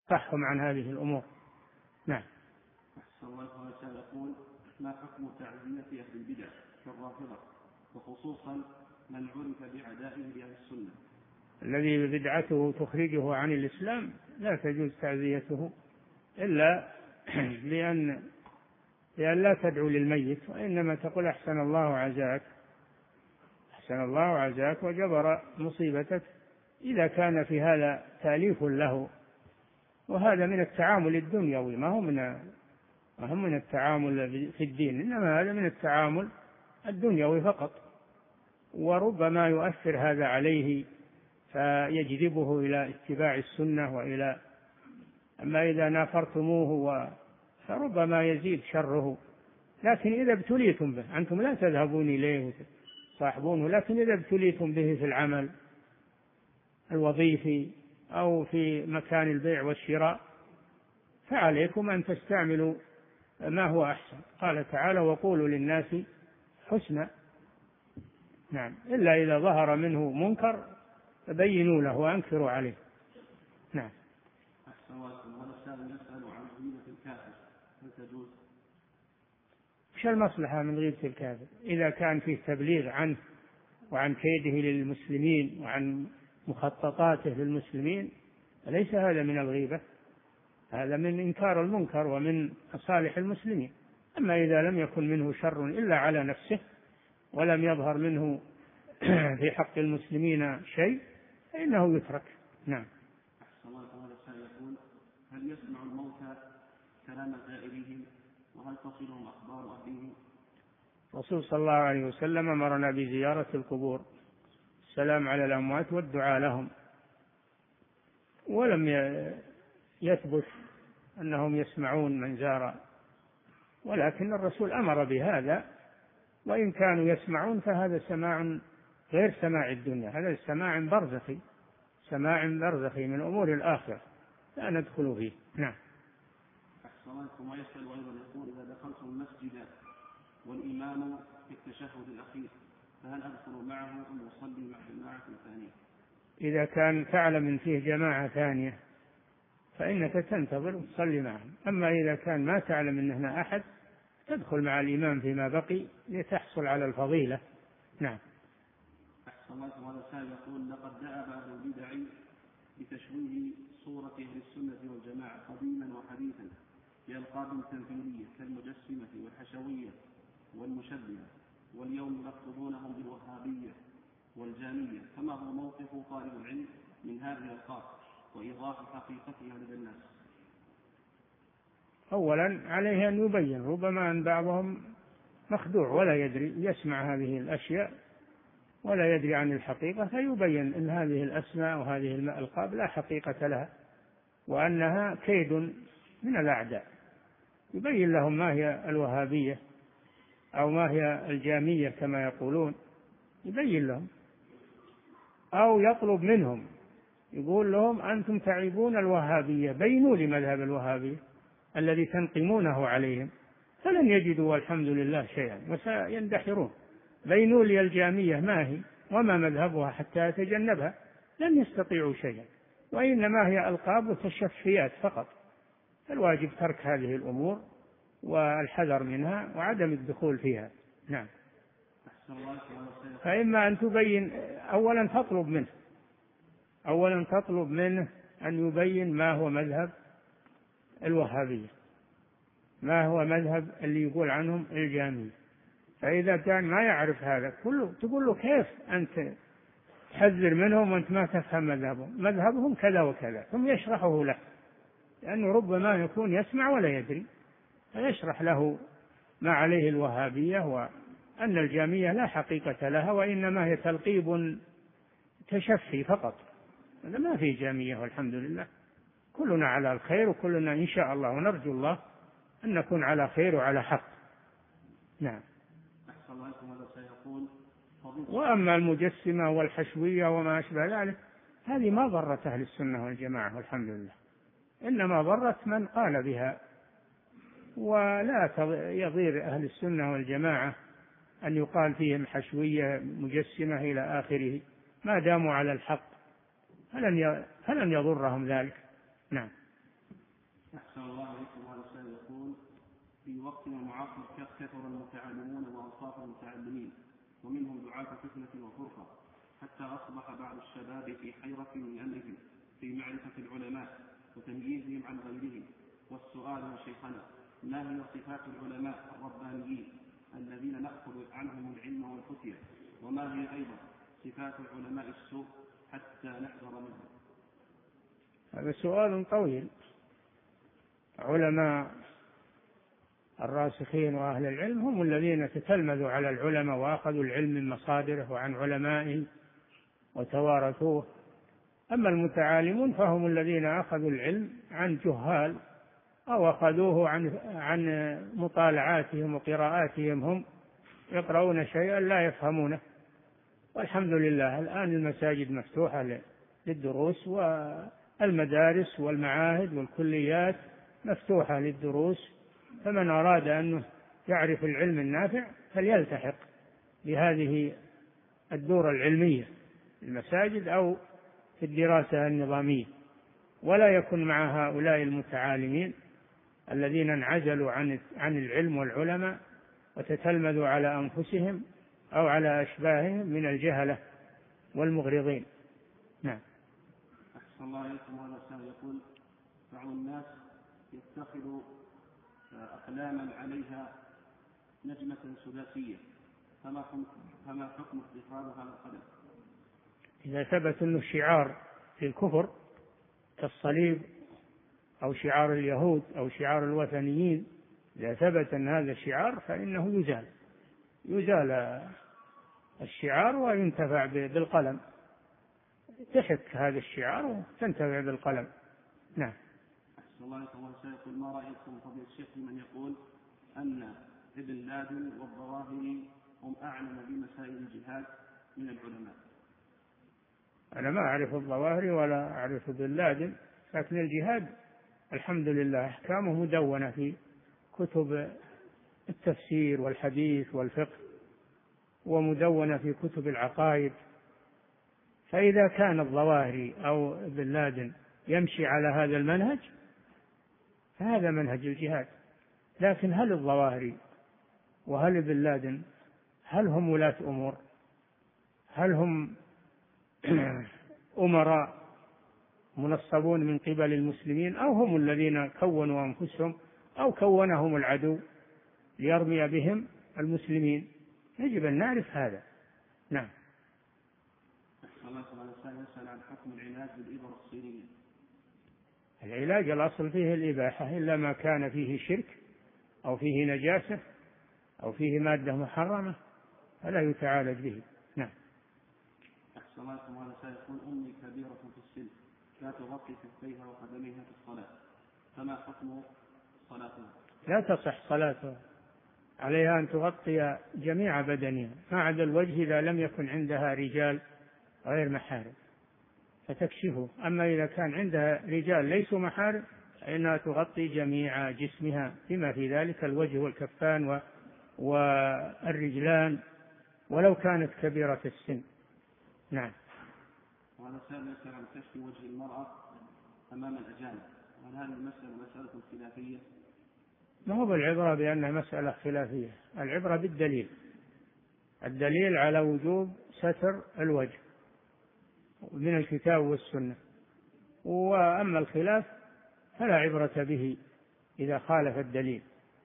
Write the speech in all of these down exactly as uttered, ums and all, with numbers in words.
صحهم عن هذه الأمور. نعم. أحسن الله تعالى يقول: ما حكم تعزية أهل البدع كالرافضة، وخصوصا من عرف بعدائه لأهل السنة؟ الذي بدعته تخرجه عن الإسلام لا تجوز تعزيته إلا لأن لأن لا تدعو للميت، وإنما تقول أحسن الله عزاك، أحسن الله عزاك وجبر مصيبتك، إذا كان في هذا تأليف له، وهذا من التعامل الدنيوي، ما هو من ما هو من التعامل في الدين، إنما هذا من التعامل الدنيوي فقط، وربما يؤثر هذا عليه فيجذبه إلى اتباع السنة وإلى، أما إذا نافرتموه فربما يزيد شره. لكن إذا ابتليتم به، أنتم لا تذهبون إليه وتصاحبونه، لكن إذا ابتليتم به في العمل الوظيفي أو في مكان البيع والشراء فعليكم أن تستعملوا ما هو أحسن. قال تعالى: وقولوا للناس حسنا. نعم، إلا إذا ظهر منه منكر فبينوا له وأنكروا عليه. نعم. أحسن الله. والسائل يسأل عن غيبة الكافر، هل تجوز؟ وش المصلحة من غيبة الكافر؟ إذا كان فيه تبليغ عنه وعن كيده للمسلمين وعن مخططاته للمسلمين أليس هذا من الغيبة؟ هذا من إنكار المنكر ومن مصالح المسلمين. أما إذا لم يكن منه شر إلا على نفسه ولم يظهر منه في حق المسلمين شيء فإنه يترك. نعم. أحسن الله. هذا يقول: هل يسمع الموتى كلام زائرهم، وهل تصلهم أخبار أهلهم؟ الرسول صلى الله عليه وسلم أمرنا بزيارة القبور، السلام على الأموات والدعاء لهم، ولم يثبت أنهم يسمعون من زار، ولكن الرسول أمر بهذا، وإن كانوا يسمعون فهذا سماع غير سماع الدنيا، هذا سماع برزخي، سماع برزخي من أمور الآخرة لا ندخل فيه. نعم. أحسن الله. ثم يسأل أيضا يقول: إذا دخلت المسجد والإمام في التشهد الأخير فهل أدخل معه أم أصلي مع جماعة ثانية؟ إذا كان تعلم إن فيه جماعة ثانية فإنك تنتظر وتصلي معهم، أما إذا كان ما تعلم أن هنا أحد تدخل مع الإمام فيما بقي لتحصل على الفضيلة. نعم. أحسن الله. هذا السائل يقول: لقد دأب أهل البدع بتشويه صورة أهل السنة والجماعة قديما وحديثا بألقاب تنفيذية كالمجسمة والحشوية والمشبهة، واليوم يلقبونهم بالوهابية والجامية، فما هو موقف طالب العلم من هذه الألقاب وإيضاح حقيقتها لدى الناس؟ أولا عليه أن يبين، ربما أن بعضهم مخدوع ولا يدري، يسمع هذه الأشياء ولا يدري عن الحقيقة، فيبين أن هذه الأسماء وهذه الألقاب لا حقيقة لها وأنها كيد من الأعداء، يبين لهم ما هي الوهابية أو ما هي الجامية كما يقولون، يبين لهم، أو يطلب منهم يقول لهم: أنتم تعيبون الوهابية، بينوا لي مذهب الوهابية الذي تنقمونه عليهم، فلن يجدوا والحمد لله شيئا وسيندحرون. بينوا لي الجامية ما هي وما مذهبها حتى يتجنبها، لن يستطيعوا شيئا، وإنما هي ألقاب وتشفيات فقط. الواجب ترك هذه الأمور والحذر منها وعدم الدخول فيها. نعم. فإما أن تبين، أولا تطلب منه أولا تطلب منه أن يبين ما هو مذهب الوهابية، ما هو مذهب اللي يقول عنهم الجامية. فإذا كان ما يعرف هذا كله تقول له: كيف أنت تحذر منهم وأنت ما تفهم مذهبهم؟ مذهبهم كذا وكذا، ثم يشرحه له، لأنه ربما يكون يسمع ولا يدري، فيشرح له ما عليه الوهابية وأن الجامية لا حقيقة لها وإنما هي تلقيب تشفي فقط، هذا ما في جامية والحمد لله، كلنا على الخير وكلنا إن شاء الله، ونرجو الله أن نكون على خير وعلى حق. نعم. وأما المجسمة والحشوية وما أشبه ذلك هذه ما ضرت أهل السنة والجماعة والحمد لله، إنما ضرت من قال بها، ولا يضير أهل السنة والجماعة أن يقال فيهم حشوية مجسمة إلى آخره ما داموا على الحق، فلن يضرهم ذلك. نعم. أحسن الله عليكم. هذا السائل يقول: في وقتنا المعاصر كثر المتعلمون وأنصاف المتعلمين، ومنهم دعاة فتنة وفرقة، حتى أصبح بعض الشباب في حيرة من أمرهم في معرفة العلماء وتمييزهم عن غيرهم. والسؤال يا شيخنا: ما هي صفات العلماء الربانيين الذين نأخذ عنهم العلم والفتية؟ وما هي أيضا صفات العلماء السوء حتى نحذر منهم؟ هذا سؤال طويل. علماء الراسخين وأهل العلم هم الذين تتلمذوا على العلماء وأخذوا العلم من مصادره وعن علمائهم وتوارثوه. أما المتعالمون فهم الذين أخذوا العلم عن جهال أو أخذوه عن عن مطالعاتهم وقراءاتهم، هم يقرؤون شيئا لا يفهمونه. والحمد لله الآن المساجد مفتوحة للدروس، والمدارس والمعاهد والكليات مفتوحة للدروس، فمن أراد أن يعرف العلم النافع فليلتحق بهذه الدورة العلمية في المساجد أو في الدراسة النظامية، ولا يكن مع هؤلاء المتعالمين الذين انعزلوا عن عن العلم والعلماء وتتلمذوا على أنفسهم أو على أشباههم من الجهلة والمغرضين. نعم. أحسن الله عليكم. هذا السائل يقول: بعض الناس يتخذ أقلاما عليها نجمة سداسية، فما فما حكم اتخاذ هذا القلم؟ إذا ثبت أنه شعار في الكفر كالصليب أو شعار اليهود أو شعار الوثنيين، إذا ثبت أن هذا الشعار فإنه يزال يزال الشعار وينتفع بالقلم، تحك هذا الشعار وتنتفع بالقلم. نعم. أحسن الله عليكم. سيقول: ما رأيكم فضيلة الشيخ من يقول أن ابن لادن والظواهري هم أعلم بمسائل الجهاد من العلماء؟ أنا ما أعرف الظواهري ولا أعرف ابن لادن، لكن الجهاد الحمد لله أحكامه مدونة في كتب التفسير والحديث والفقه، ومدونة في كتب العقائد. فإذا كان الظواهري أو ابن لادن يمشي على هذا المنهج فهذا منهج الجهاد. لكن هل الظواهري وهل ابن لادن هل هم ولاة أمور؟ هل هم أمراء منصبون من قبل المسلمين، أو هم الذين كونوا أنفسهم أو كونهم العدو ليرمي بهم المسلمين؟ يجب أن نعرف هذا. نعم. الله سبحانه يسأل عن حكم العلاج بالإبر الصينية. العلاج الأصل فيه الإباحة، إلا ما كان فيه شرك أو فيه نجاسة أو فيه مادة محرمة فلا يتعالج به. نعم. أحسن الله سبحانه سيقول: أمي كبيرة في السن لا تغطي كفيها وقدميها في الصلاة، فما حكم صلاتها؟ لا تصح صلاتها، عليها أن تغطي جميع بدنها ما عدا الوجه إذا لم يكن عندها رجال غير محارم فتكشفه. أما إذا كان عندها رجال ليسوا محارم فإنها تغطي جميع جسمها بما في ذلك الوجه والكفان والرجلان ولو كانت كبيرة السن. نعم. وهذا سائل يسأل عن كشف وجه المرأة أمام الأجانب، هل هذه المسألة مسألة خلافية؟ ما هو بالعبرة بأنها مسألة خلافية، العبرة بالدليل، الدليل على وجوب ستر الوجه من الكتاب والسنة. وأما الخلاف فلا عبرة به إذا خالف الدليل،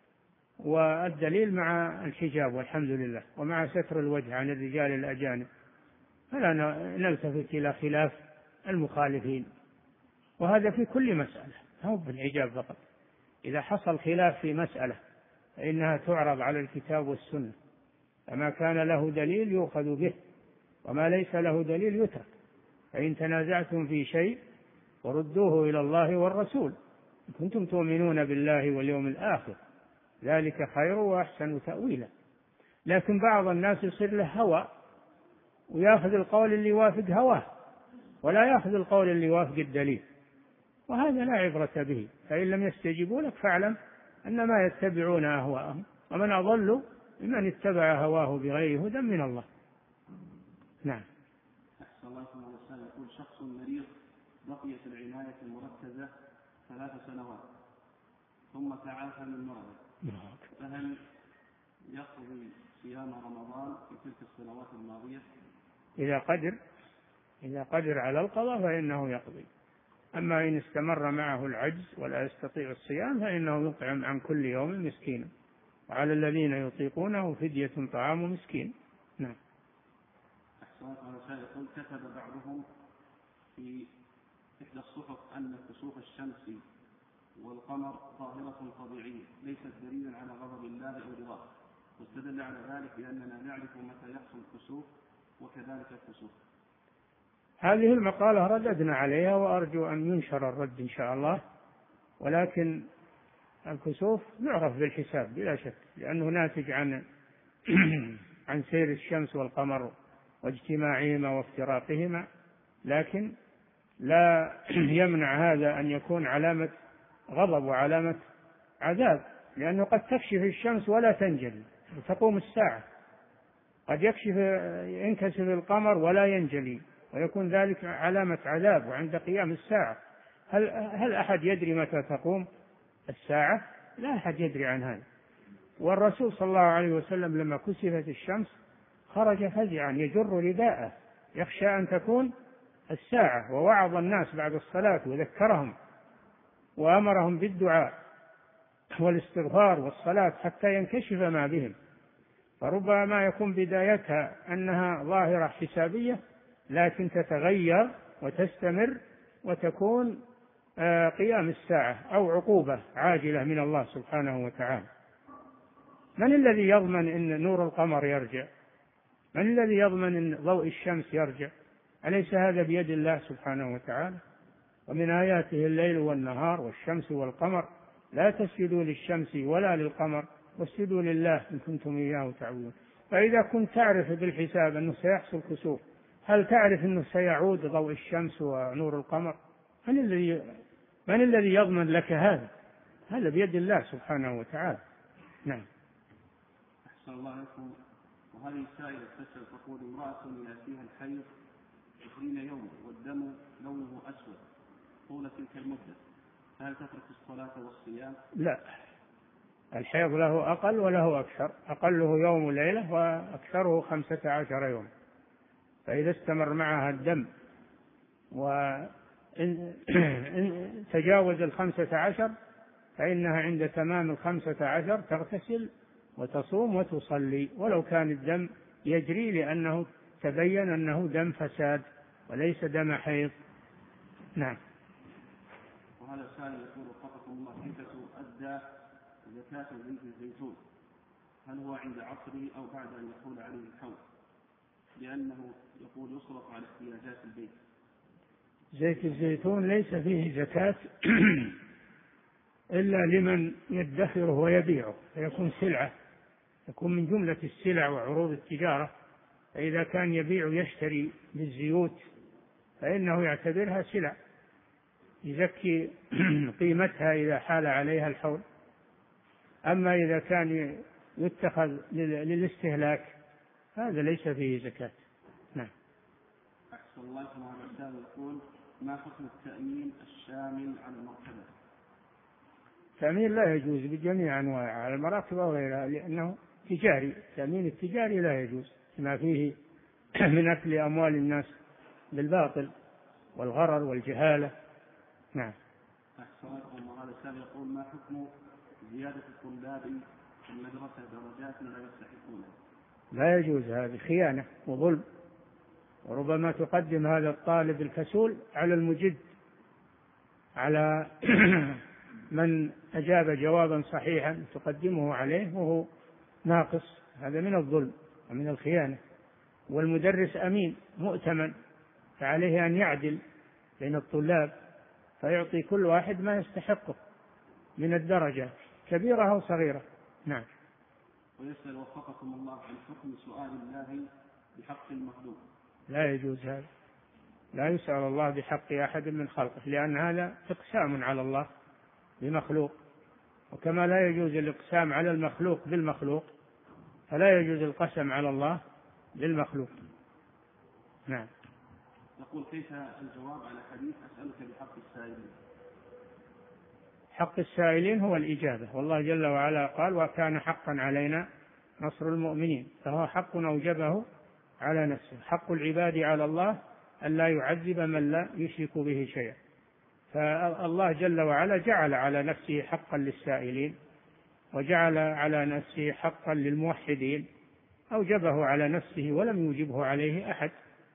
والدليل مع الحجاب والحمد لله ومع ستر الوجه عن الرجال الأجانب، فلا نلتفت إلى خلاف المخالفين. وهذا في كل مسألة، هو بالحجاب فقط. إذا حصل خلاف في مسألة فإنها تعرض على الكتاب والسنة، فما كان له دليل يؤخذ به وما ليس له دليل يترك. فإن تنازعتم في شيء وردوه إلى الله والرسول إن كنتم تؤمنون بالله واليوم الآخر، ذلك خير وأحسن تأويلا. لكن بعض الناس يصير له هوى ويأخذ القول اللي يوافق هواه ولا يأخذ القول اللي يوافق الدليل، وهذا لا عبرة به. فإن لم يستجيبوا لك فاعلم أنما يتبعون أهواءهم، ومن أضل ممن اتبع هواه بغير هدى من الله. نعم. أحسن الله سبحانه يقول: شخص مريض بقي في العناية المركزة ثلاث سنوات ثم تعافى من مرضه، فهل يقضي صيام رمضان في تلك السنوات الماضية؟ إذا قدر إذا قدر على القضاء فإنه يقضي، أما إن استمر معه العجز ولا يستطيع الصيام فإنه يطعم عن كل يوم مسكينا، وعلى الذين يطيقونه فدية طعام مسكين. نعم. أحسن يقول كتب بعضهم في إحدى الصحف أن كسوف الشمس والقمر ظاهرة طبيعية ليست دليلا على غضب الله أو رضاه، واستدل على ذلك بأننا نعرف متى يحصل الكسوف وكذلك الكسوف. هذه المقالة رددنا عليها وأرجو أن ينشر الرد إن شاء الله، ولكن الكسوف يعرف بالحساب بلا شك، لأنه ناتج عن عن سير الشمس والقمر واجتماعهما وافتراقهما، لكن لا يمنع هذا أن يكون علامة غضب وعلامة عذاب، لأنه قد تكشف الشمس ولا تنجلي وتقوم الساعة، قد يكشف ينكسف القمر ولا ينجلي ويكون ذلك علامة عذاب وعند قيام الساعة. هل هل أحد يدري متى تقوم الساعة؟ لا أحد يدري عن هذا. والرسول صلى الله عليه وسلم لما كسفت الشمس خرج فزعا يجر رداءه يخشى أن تكون الساعة، ووعظ الناس بعد الصلاة وذكرهم وأمرهم بالدعاء والاستغفار والصلاة حتى ينكشف ما بهم. فربما يكون بدايتها أنها ظاهرة حسابية لكن تتغير وتستمر وتكون قيام الساعة أو عقوبة عاجلة من الله سبحانه وتعالى. من الذي يضمن أن نور القمر يرجع؟ من الذي يضمن أن ضوء الشمس يرجع؟ أليس هذا بيد الله سبحانه وتعالى؟ ومن آياته الليل والنهار والشمس والقمر، لا تسجدوا للشمس ولا للقمر واسجدوا لله إن كنتم إياه تعبدون. فإذا كنت تعرف بالحساب أنه سيحصل كسوف، هل تعرف أنه سيعود ضوء الشمس ونور القمر؟ من الذي من الذي يضمن لك هذا؟ هذا بيد الله سبحانه وتعالى. نعم. أحسن الله لكم. وهذه السائلة تسأل تقول امرأة يأتيها الحيض عشرين يوما والدم لونه أسود طول تلك المدة، فهل تترك الصلاة والصيام؟ لا، الحيض له أقل وله أكثر، أقله يوم وليلة وأكثره خمسة عشر يوم، فإذا استمر معها الدم وإن تجاوز الخمسة عشر فإنها عند تمام الخمسة عشر تغتسل وتصوم وتصلي ولو كان الدم يجري، لأنه تبين أنه دم فساد وليس دم حيض. نعم. وهذا السائل يقول وفقكم الله كيف تؤدى زكاة زيت الزيتون؟ هل هو عند عصره أو بعد أن يحول عليه الحول؟ لأنه يقول يصرف على احتياجات البيت. زيت الزيتون ليس فيه زكاة إلا لمن يدخره ويبيعه فيكون سلعة، يكون من جملة السلع وعروض التجارة، فإذا كان يبيع يشتري بالزيوت فإنه يعتبرها سلع يزكي قيمتها إذا حال عليها الحول. أما إذا كان يتخذ للاستهلاك هذا ليس فيه زكاة. نعم. أحسن الله لكم. هذا السائل يقول ما حكم التأمين الشامل على المركبة؟ التأمين لا يجوز بجميع أنواعه على المراكب وغيرها، لأنه تجاري، التأمين التجاري لا يجوز ما فيه من أكل أموال الناس بالباطل والغرر والجهالة. نعم. أحسن لكم. وهذا السائل يقول ما حكم زيادة الطلاب في المدرسة درجات لا يستحقونها؟ لا يجوز، هذه خيانة وظلم، وربما تقدم هذا الطالب الكسول على المجد، على من أجاب جوابا صحيحا تقدمه عليه وهو ناقص، هذا من الظلم ومن الخيانة. والمدرس أمين مؤتمن فعليه أن يعدل بين الطلاب فيعطي كل واحد ما يستحقه من الدرجة كبيرة أو صغيرة. نعم. ويسأل وفقكم الله عن حكم سؤال الله بحق المخلوق؟ لا يجوز هذا، لا يسأل الله بحق أحد من خلقه، لأن هذا إقسام على الله بمخلوق، وكما لا يجوز الإقسام على المخلوق بالمخلوق فلا يجوز القسم على الله بالمخلوق. نعم. يقول كيف الجواب على حديث أسألك بحق السائلين؟ حق السائلين هو الإجابة، والله جل وعلا قال وكان حقا علينا نصر المؤمنين، فهو حق أوجبه على نفسه. حق العباد على الله أن لا يعذب من لا يشرك به شيئا، فالله جل وعلا جعل على نفسه حقا للسائلين، وجعل على نفسه حقا للموحدين، أوجبه على نفسه ولم يوجبه عليه أحد.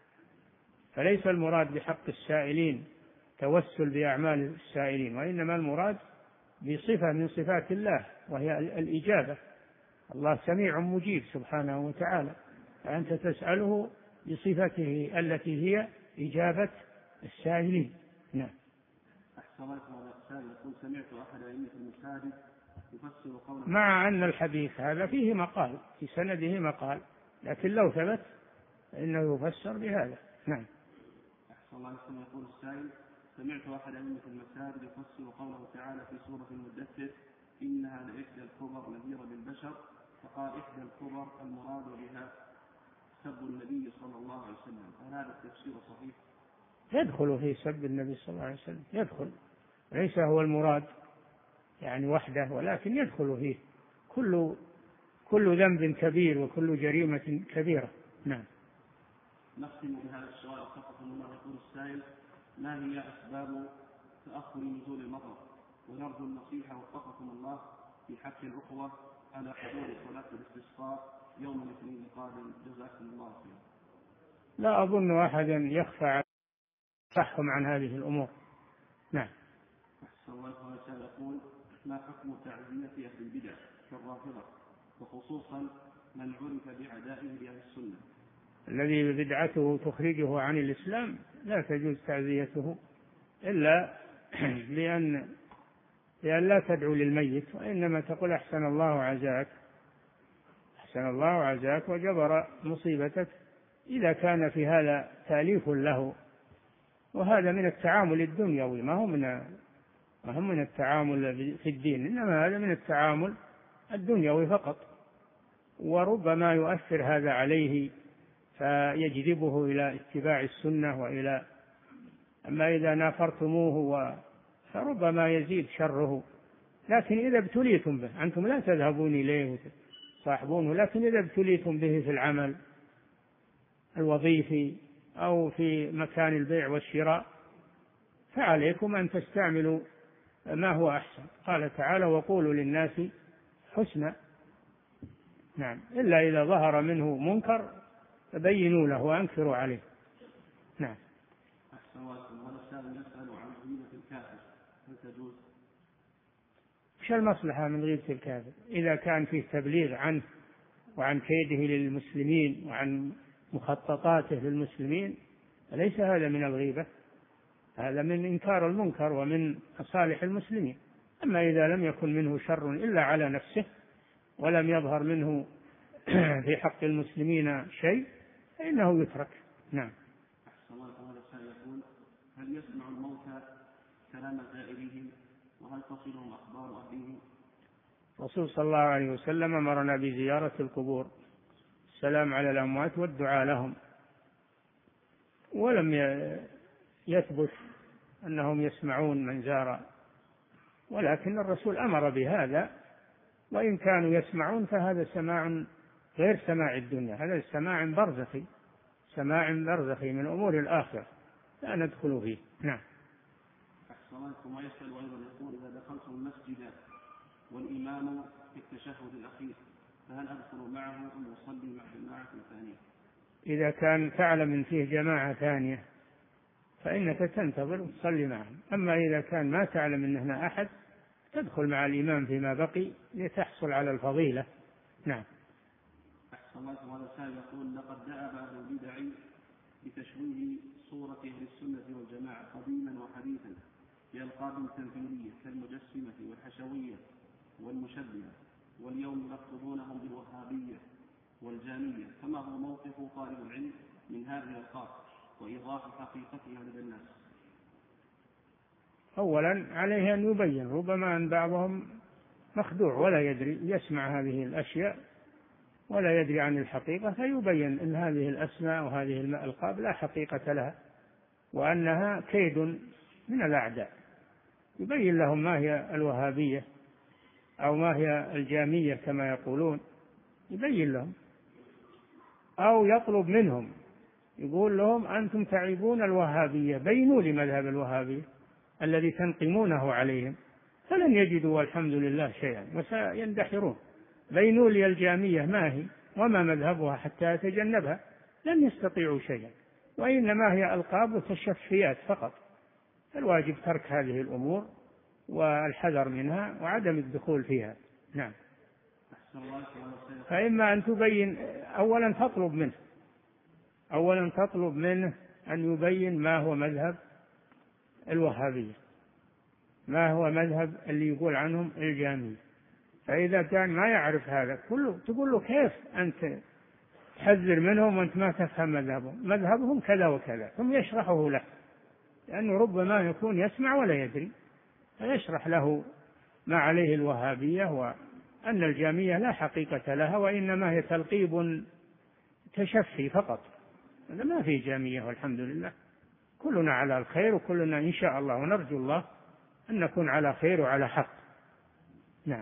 فليس المراد بحق السائلين توسل بأعمال السائلين، وإنما المراد بصفة من صفات الله وهي الإجابة. الله سميع مجيب سبحانه وتعالى، فأنت تسأله بصفته التي هي إجابة السائلين. نعم. أحسن الله إليكم. يقول سمعت أحد أئمة المساجد يفسر قوله، مع أن الحديث هذا فيه مقال، في سنده مقال، لكن لو ثبت فإنه يفسر بهذا. نعم. أحسن الله إليكم. يقول السائل سمعت أحد أئمة المساجد يفسر قوله تعالى في سورة المدثر إنها لإحدى الكبر نذيرا للبشر، فقال إحدى الكبر المراد بها سب النبي صلى الله عليه وسلم، هل هذا التفسير صحيح؟ يدخل في سب النبي صلى الله عليه وسلم، يدخل، ليس هو المراد يعني وحده، ولكن يدخل فيه كل كل ذنب كبير وكل جريمة كبيرة. نعم. نختم بهذا السؤال فقط. الله يقول السائل ما هي أسباب تأخر نزول المطر؟ ونرجو النصيحة وفقكم الله في حق الأخوة على حضور صلاة الاستسقاء يوم الاثنين القادم، جزاكم الله خيرا. لا أظن أحدا يخفى صحهم عن هذه الأمور. نعم. أحسن الله إليكم. يقول ما حكم تعزية أهل البدع كالرافضة، وخصوصا من عرف بعدائه لأهل السنة؟ الذي بدعته تخرجه عن الإسلام لا تجوز تعزيته إلا لأن لأن لا تدعو للميت، وإنما تقول أحسن الله عزاك، أحسن الله عزاك وجبر مصيبتك، إذا كان في هذا تأليف له، وهذا من التعامل الدنيوي، ما هو من ما هو من التعامل في الدين، إنما هذا من التعامل الدنيوي فقط، وربما يؤثر هذا عليه فيجذبه إلى اتباع السنة وإلى، أما إذا نافرتموه فربما يزيد شره. لكن إذا ابتليتم به، أنتم لا تذهبون إليه وتصاحبونه، لكن إذا ابتليتم به في العمل الوظيفي أو في مكان البيع والشراء فعليكم أن تستعملوا ما هو أحسن. قال تعالى وقولوا للناس حسنا. نعم. إلا إذا ظهر منه منكر فبينوا له وأنكروا عليه. نعم. أحسن الله إليكم. هذا السائل يسأل عن غيبة الكافر، هل تجوز؟ وش المصلحة من غيبة الكافر؟ إذا كان فيه تبليغ عنه وعن كيده للمسلمين وعن مخططاته للمسلمين فليس هذا من الغيبة، هذا من إنكار المنكر ومن مصالح المسلمين. أما إذا لم يكن منه شر إلا على نفسه ولم يظهر منه في حق المسلمين شيء فإنه يترك. نعم. أحسن الله إليكم. هذا السائل يقول هل يسمع الموتى كلام زائرهم، وهل تصلهم أخبار أهلهم؟ الرسول صلى الله عليه وسلم أمرنا بزيارة القبور، السلام على الأموات والدعاء لهم، ولم يثبت أنهم يسمعون من زار، ولكن الرسول أمر بهذا، وإن كانوا يسمعون فهذا سماع غير سماع الدنيا، هذا سماع برزخي، سماع برزخي من أمور الآخرة لا ندخل فيه. نعم. أحسن الله إليكم. ويسأل أيضا يقول إذا دخلتم المسجد والإمام في التشهد الأخير فهل أدخل معه أم أصلي مع جماعة ثانية؟ إذا كان تعلم أن فيه جماعة ثانية فإنك تنتظر وتصلي معهم، أما إذا كان ما تعلم أن هنا أحد تدخل مع الإمام فيما بقي لتحصل على الفضيلة. نعم. أحسن الله إليكم. هذا السائل يقول لقد دأب أهل البدع بتشويه صورة أهل السنة والجماعة قديما وحديثا بألقاب تنفيذية كالمجسمة والحشوية والمشبهة، واليوم يلقبونهم بالوهابية والجامية، فما هو موقف طالب العلم من هذه الألقاب وإيضاح حقيقتها لدى الناس؟ أولا عليه أن يبين، ربما أن بعضهم مخدوع ولا يدري، يسمع هذه الأشياء ولا يدري عن الحقيقة، فيبين أن هذه الأسماء وهذه الألقاب لا حقيقة لها، وأنها كيد من الأعداء، يبين لهم ما هي الوهابية أو ما هي الجامية كما يقولون، يبين لهم، أو يطلب منهم يقول لهم أنتم تعيبون الوهابية، بينوا لي مذهب الوهابية الذي تنقمونه عليهم، فلن يجدوا والحمد لله شيئا وسيندحرون. بينوا لي الجامية ما هي وما مذهبها حتى يتجنبها، لن يستطيعوا شيئا، وإنما هي ألقاب وتشفيات فقط. الواجب ترك هذه الأمور والحذر منها وعدم الدخول فيها. نعم. فإما أن تبين، أولا تطلب منه أولا تطلب منه أن يبين ما هو مذهب الوهابية، ما هو مذهب اللي يقول عنهم الجامية. فإذا كان ما يعرف هذا كله تقول له كيف أنت تحذر منهم وأنت ما تفهم مذهبهم، مذهبهم كذا وكذا، ثم يشرحه له، لأنه ربما يكون يسمع ولا يدري، فيشرح له ما عليه الوهابية وأن الجامية لا حقيقة لها وإنما هي تلقيب تشفي فقط. هذا ما في جامية والحمد لله، كلنا على الخير وكلنا إن شاء الله، ونرجو الله أن نكون على خير وعلى حق. نعم.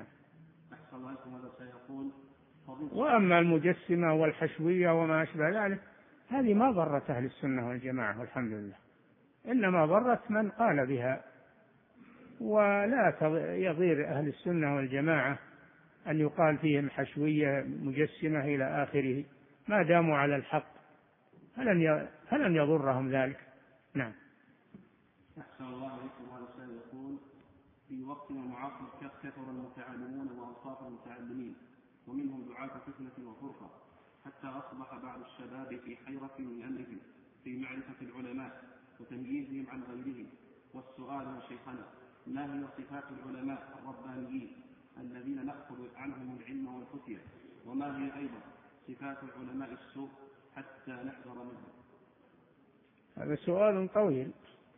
وأما المجسمة والحشوية وما أشبه ذلك هذه ما ضرت أهل السنة والجماعة والحمد لله، إنما ضرت من قال بها، ولا يضير أهل السنة والجماعة أن يقال فيهم حشوية مجسمة إلى آخره، ما داموا على الحق فلن فلن يضرهم ذلك. نعم. أحسن الله عليكم. هذا السائل يقول: في وقتنا المعاصر كثر المتعلمون وأوصاف المتعلمين، ومنهم دعاة فتنة وفرقة، حتى أصبح بعض الشباب في حيرة من أمرهم في معرفة العلماء وتمييزهم عن غيرهم. والسؤال يا شيخنا: ما هي صفات العلماء الربانيين الذين نأخذ عنهم العلم والفتية؟ وما هي أيضا صفات العلماء السوء حتى نحذر منهم؟ هذا سؤال طويل.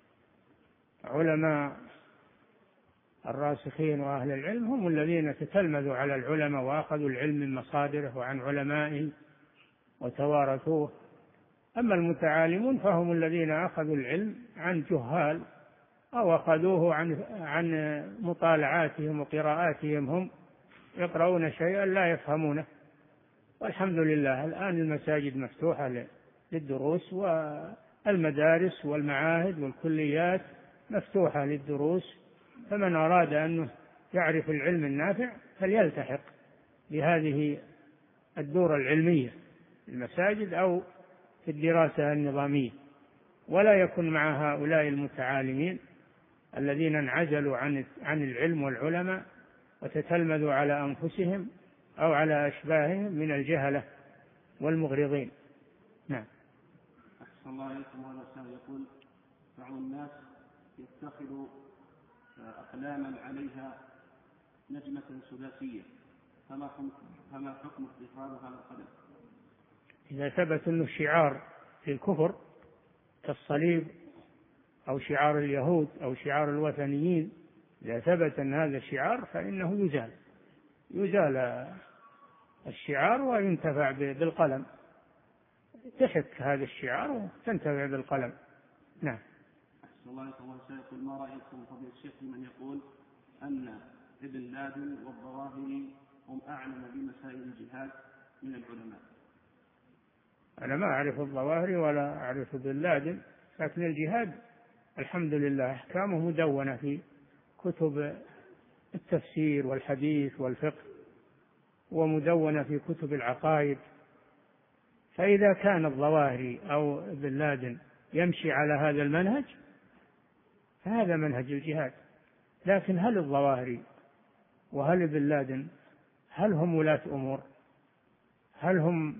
علماء الراسخين وأهل العلم هم الذين تتلمذوا على العلماء وأخذوا العلم من مصادره وعن علمائهم وتوارثوه. أما المتعالمون فهم الذين أخذوا العلم عن جهال أو أخذوه عن عن مطالعاتهم وقراءاتهم، هم يقرؤون شيئا لا يفهمونه. والحمد لله الآن المساجد مفتوحة للدروس، والمدارس والمعاهد والكليات مفتوحة للدروس، فمن أراد أن يعرف العلم النافع فليلتحق بهذه الدورة العلمية في المساجد أو في الدراسة النظامية، ولا يكن مع هؤلاء المتعالمين الذين انعزلوا عن عن العلم والعلماء وتتلمذوا على أنفسهم أو على أشباههم من الجهلة والمغرضين. نعم. أحسن الله عليكم. هذا السائل يقول: بعض الناس يتخذ أقلاما عليها نجمة سداسية، فما حكم فما حكم اتخاذ هذا القلم؟ إذا ثبت أنه شعار في الكفر كالصليب أو شعار اليهود أو شعار الوثنيين، إذا ثبت أن هذا الشعار فإنه يزال يزال الشعار وينتفع بالقلم، تحك هذا الشعار وتنتفع بالقلم. نعم. أحسن الله عليكم. سيقول: ما رأيكم فضيلة الشيخ من يقول أن ابن لادن والظواهري هم أعلم بمسائل الجهاد من العلماء؟ أنا ما أعرف الظواهري ولا أعرف ابن لادن، لكن الجهاد الحمد لله أحكامه مدونة في كتب التفسير والحديث والفقه، ومدونة في كتب العقائد. فإذا كان الظواهري أو ابن لادن يمشي على هذا المنهج فهذا منهج الجهاد. لكن هل الظواهري وهل ابن لادن هل هم ولاة أمور؟ هل هم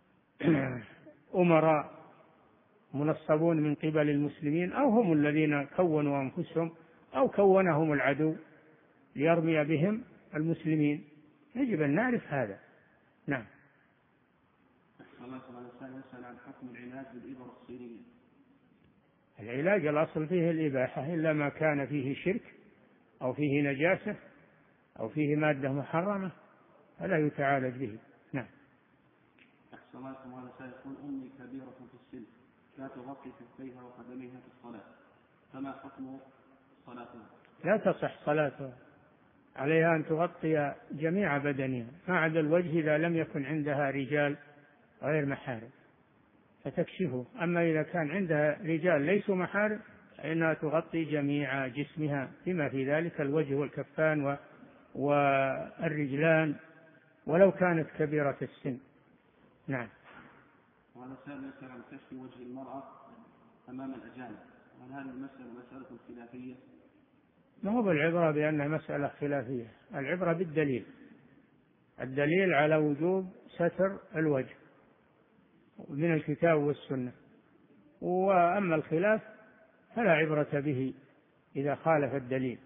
أمراء منصبون من قبل المسلمين، أو هم الذين كونوا أنفسهم أو كونهم العدو ليرمي بهم المسلمين؟ يجب أن نعرف هذا. نعم. الله سبحانه يسأل عن حكم العلاج بالإبر الصينية. العلاج الأصل فيه الإباحة، إلا ما كان فيه شرك أو فيه نجاسة أو فيه مادة محرمة فلا يتعالج به. نعم. أحسن الله عليكم. هذا سيقول: أمي كبيرة في السن لا تغطي كفيها وقدميها في الصلاة، فما حكم صلاتها؟ لا تصح صلاتها، عليها أن تغطي جميع بدنها ما عدا الوجه إذا لم يكن عندها رجال غير محارم فتكشفه. أما إذا كان عندها رجال ليسوا محارم فإنها تغطي جميع جسمها بما في ذلك الوجه والكفان والرجلان ولو كانت كبيرة السن. نعم. وهذا سائل يسأل عن كشف وجه المرأة أمام الأجانب، وهل هذه المسألة مسألة خلافية؟ ما هو بالعبرة بأنها مسألة خلافية، العبرة بالدليل، الدليل على وجوب ستر الوجه من الكتاب والسنة، وأما الخلاف فلا عبرة به إذا خالف الدليل،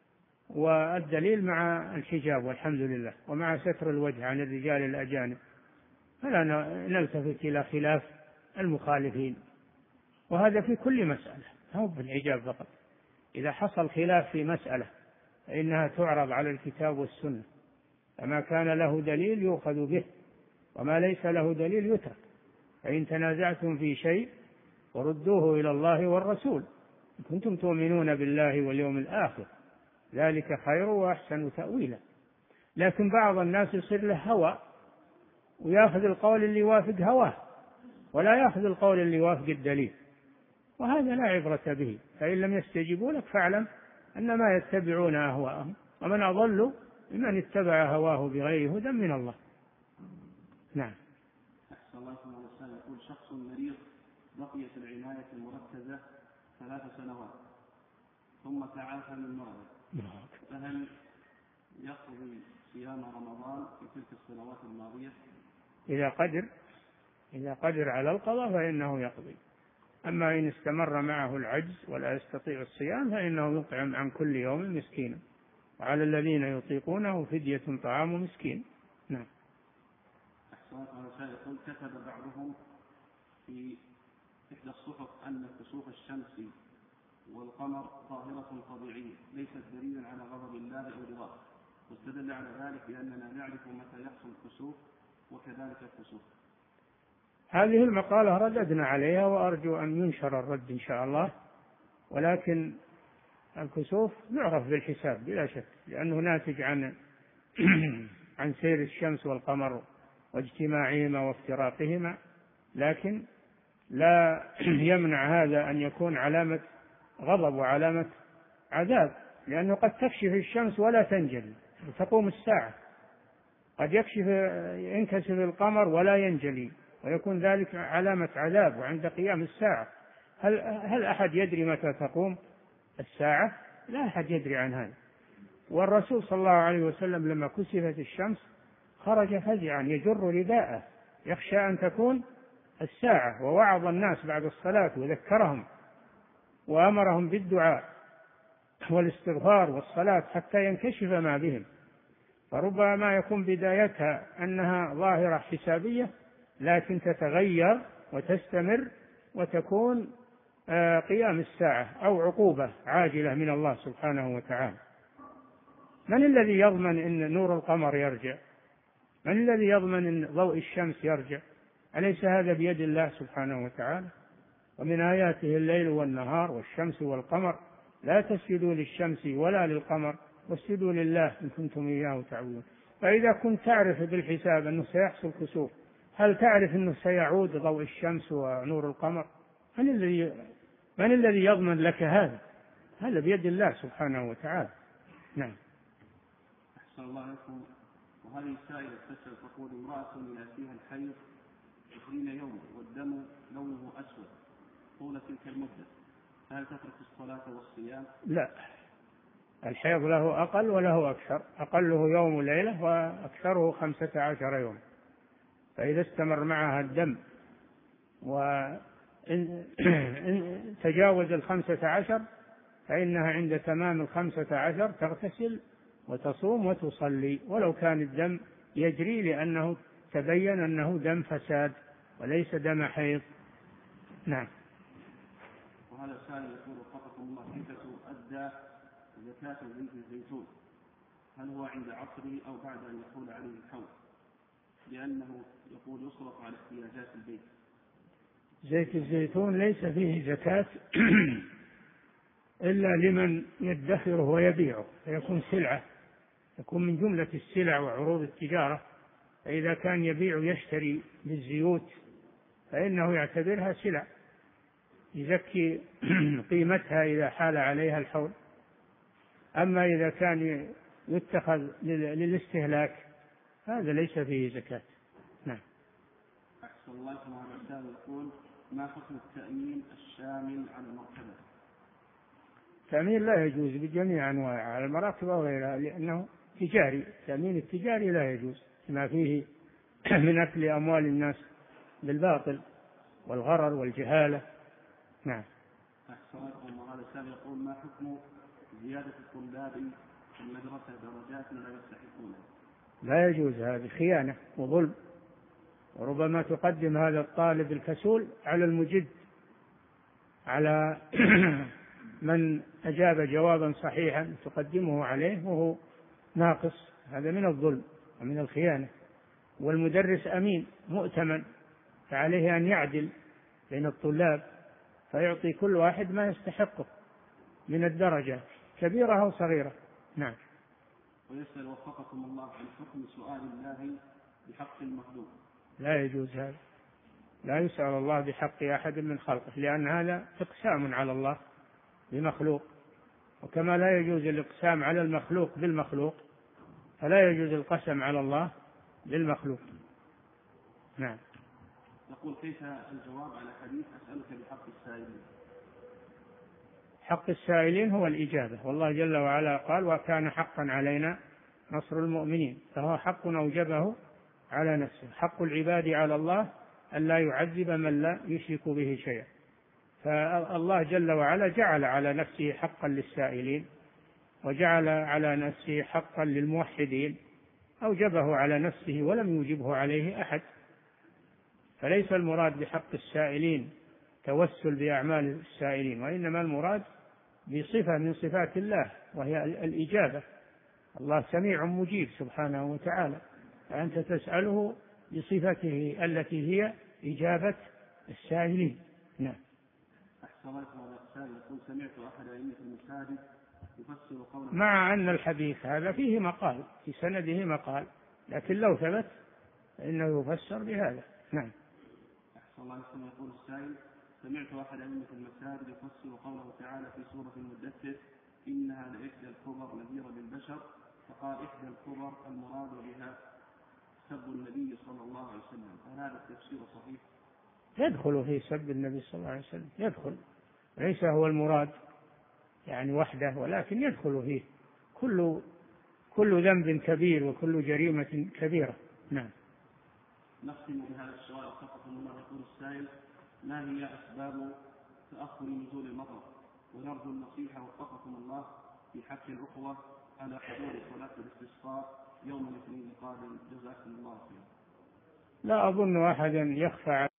والدليل مع الحجاب والحمد لله ومع ستر الوجه عن الرجال الأجانب، فلا نلتفت إلى خلاف المخالفين، وهذا في كل مسألة مو بالحجاب فقط. إذا حصل خلاف في مسألة فإنها تعرض على الكتاب والسنة، فما كان له دليل يؤخذ به وما ليس له دليل يترك. فإن تنازعتم في شيء وردوه إلى الله والرسول إن كنتم تؤمنون بالله واليوم الآخر ذلك خير وأحسن تأويلا. لكن بعض الناس يصير له هوى ويأخذ القول اللي يوافق هواه ولا يأخذ القول اللي يوافق الدليل، وهذا لا عبرة به. فإن لم يستجيبوا لك فاعلم أنما يتبعون أهواءهم، ومن أضل ممن اتبع هواه بغير هدى من الله. نعم. أحسن الله عليه يقول شخص مريض بقي في العناية المركزة ثلاث سنوات ثم تعافى من مرضه، فهل يقضي صيام رمضان في تلك السنوات الماضية؟ إذا قدر إذا قدر على القضاء فإنه يقضي، أما إن استمر معه العجز ولا يستطيع الصيام فإنه يطعم عن كل يوم مسكينا، وعلى الذين يطيقونه فدية طعام مسكين. نعم. أحسن يقول كتب بعضهم في إحدى الصحف أن كسوف الشمس والقمر ظاهرة طبيعية ليست دليلا على غضب الله أو رضاه، واستدل على ذلك بأننا نعرف متى يحصل الكسوف وكذلك الكسوف. هذه المقالة رددنا عليها وأرجو أن ينشر الرد إن شاء الله، ولكن الكسوف يعرف بالحساب بلا شك لأنه ناتج عن عن سير الشمس والقمر واجتماعهما وافتراقهما، لكن لا يمنع هذا أن يكون علامة غضب وعلامة عذاب، لأنه قد تكشف الشمس ولا تنجلي وتقوم الساعة، قد يكشف ينكسف القمر ولا ينجلي ويكون ذلك علامة عذاب وعند قيام الساعة. هل, هل أحد يدري متى تقوم الساعة؟ لا أحد يدري عن هذا. والرسول صلى الله عليه وسلم لما كسفت الشمس خرج فزعا يجر رداءه يخشى أن تكون الساعة، ووعظ الناس بعد الصلاة وذكرهم وأمرهم بالدعاء والاستغفار والصلاة حتى ينكشف ما بهم. فربما يكون بدايتها أنها ظاهرة حسابية لكن تتغير وتستمر وتكون قيام الساعة أو عقوبة عاجلة من الله سبحانه وتعالى. من الذي يضمن أن نور القمر يرجع؟ من الذي يضمن أن ضوء الشمس يرجع؟ أليس هذا بيد الله سبحانه وتعالى؟ ومن آياته الليل والنهار والشمس والقمر لا تسجدوا للشمس ولا للقمر واسجدوا لله إن كنتم إياه تعبدون. فإذا كنت تعرف بالحساب أنه سيحصل كسوف، هل تعرف أنه سيعود ضوء الشمس ونور القمر؟ من الذي من الذي يضمن لك هذا؟ هذا بيد الله سبحانه وتعالى. نعم. أحسن الله عليكم. وهذه السائلة تسأل تقول امرأة يأتيها الحيض عشرين يوما والدم لونه أسود طول تلك المدة، هل تترك الصلاة والصيام؟ لا، الحيض له أقل وله أكثر، أقله يوم وليلة وأكثره خمسة عشر يوم. فإذا استمر معها الدم وإن تجاوز الخمسة عشر فإنها عند تمام الخمسة عشر تغتسل وتصوم وتصلي ولو كان الدم يجري، لأنه تبين أنه دم فساد وليس دم حيض. نعم. وهذا السائل يقول وفقكم الله كيف تؤدى زكاة زيت الزيتون؟ هل هو عند عصره أو بعد أن يحول عليه الحول؟ لأنه يقول يصرف على احتياجات البيت. زيت الزيتون ليس فيه زكاة إلا لمن يدخره ويبيعه فيكون سلعة، يكون من جملة السلع وعروض التجارة. فإذا كان يبيع ويشتري بالزيوت فإنه يعتبرها سلع، يزكي قيمتها إذا حال عليها الحول. أما إذا كان يتخذ للاستهلاك هذا ليس فيه زكاة. نعم. أحسن الله تعالى يقول: ما حكم التأمين الشامل على المركبة؟ التأمين لا يجوز بجميع أنواعه على المراكب وغيرها، لأنه تجاري. التأمين التجاري لا يجوز ما فيه من أكل أموال الناس بالباطل والغرر والجهالة. نعم. أحسن الله. هذا السائل يقول: ما حكم زيادة الطلاب في المدرسة درجات لا يستحقونها؟ لا يجوز، هذه خيانة وظلم، وربما تقدم هذا الطالب الكسول على المجد، على من أجاب جوابا صحيحا تقدمه عليه وهو ناقص، هذا من الظلم ومن الخيانة. والمدرس أمين مؤتمن، فعليه أن يعدل بين الطلاب فيعطي كل واحد ما يستحقه من الدرجة كبيرة أو صغيرة. نعم. ويسأل وفقكم الله عن حكم سؤال الله بحق المخلوق؟ لا يجوز هذا، لا يسأل الله بحق أحد من خلقه، لأن هذا إقسام على الله بمخلوق، وكما لا يجوز الإقسام على المخلوق بالمخلوق فلا يجوز القسم على الله بالمخلوق. نعم. يقول: كيف الجواب على حديث أسألك بحق السائلين؟ حق السائلين هو الإجابة، والله جل وعلا قال: وكان حقا علينا نصر المؤمنين، فهو حق أوجبه على نفسه. حق العباد على الله أن لا يعذب من لا يشرك به شيئا، فالله جل وعلا جعل على نفسه حقا للسائلين، وجعل على نفسه حقا للموحدين، أوجبه على نفسه ولم يوجبه عليه أحد. فليس المراد بحق السائلين توسل بأعمال السائلين، وإنما المراد بصفة من صفات الله وهي الإجابة. الله سميع مجيب سبحانه وتعالى، فأنت تسأله بصفته التي هي إجابة السائلين. نعم. أحسن الله تعالى يقول: سمعت أحد أئمة المساجد يفسر قوله، مع أن الحديث هذا فيه مقال، في سنده مقال، لكن لو ثبت فإنه يفسر بهذا. نعم. أحسن الله يقول السائل: سمعت أحد أئمة المساجد يفسر قوله تعالى في سورة المدثر: إنها لإحدى الكبر نذيرا للبشر، فقال إحدى الكبر المراد بها سب النبي صلى الله عليه وسلم، هل هذا التفسير صحيح؟ يدخل في سب النبي صلى الله عليه وسلم، يدخل، ليس هو المراد يعني وحده، ولكن يدخل فيه كل كل ذنب كبير وكل جريمة كبيرة. نعم. نختم بهذا السؤال وفقكم الله. يقول السائل: ما هي أسباب تأخر نزول المطر؟ ونرجو النصيحة وفقكم الله في حق الأخوة على حضور صلاة الاستسقاء يوم الاثنين القادم، جزاكم الله خيرا. لا أظن أحدا يخفى